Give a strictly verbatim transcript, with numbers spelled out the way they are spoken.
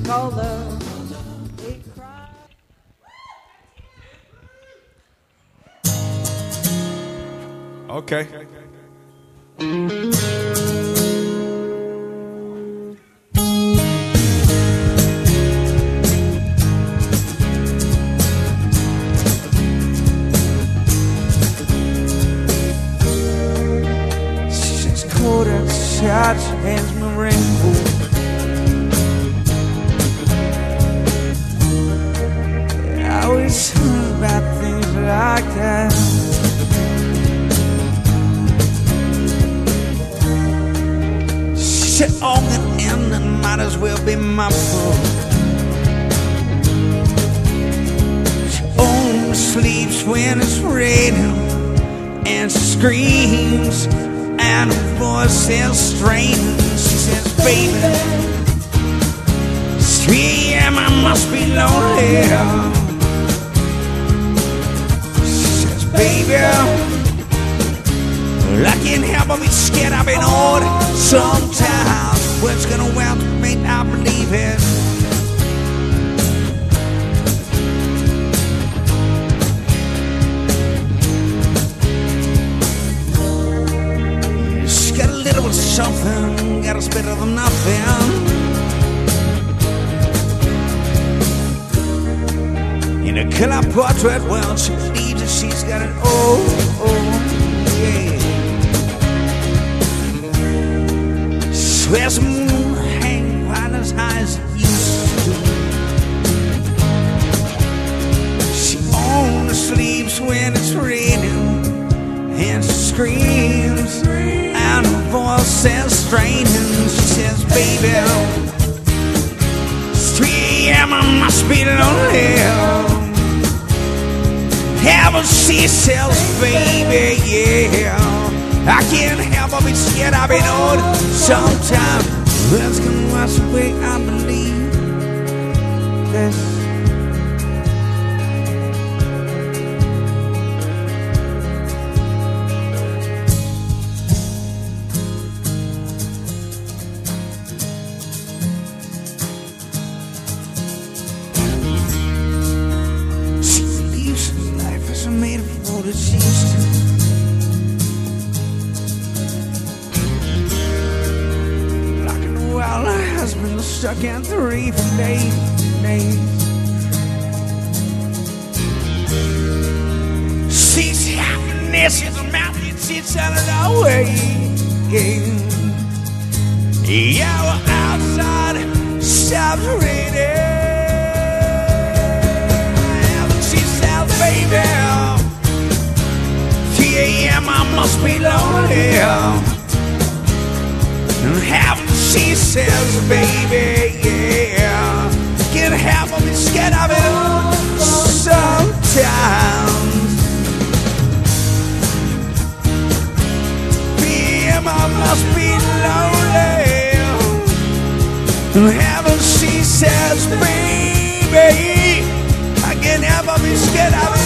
call love. They cry. Okay. She's cold outside, she hands me a rainbow. I always heard about things like that. She on the end and might as well be my fault. She only sleeps when it's raining, and she screams and her voice is straining. She says, baby, it's three a m, I must be lonely. She says, baby, well, I can't help but be scared. I've been old sometimes. What's gonna well make I believe it? She's got a little bit of something, got us better than nothing. In a color portrait, well, she believes that she's got it all. Oh, yeah. Swears the moon hang quite as high as it used to. She only sleeps when it's raining, and she screams, and her voice is straining. She says, baby, it's three a m, I must be lonely. Heaven, she says, baby, yeah. I can't help but be scared. I've been old sometime. That's gonna wash away, I believe this. She believes life isn't made of what it used to. Well, her husband was stuck in three for days, days. She's happiness in the mountain, she's on it away. Yeah, we're outside, stops raining. She said, baby, three a m, I must be lonely. And heaven, she says, baby, yeah, can't help but be scared of it sometimes. three a m, I must be lonely. And heaven, she says, baby, I can't help but be scared of it.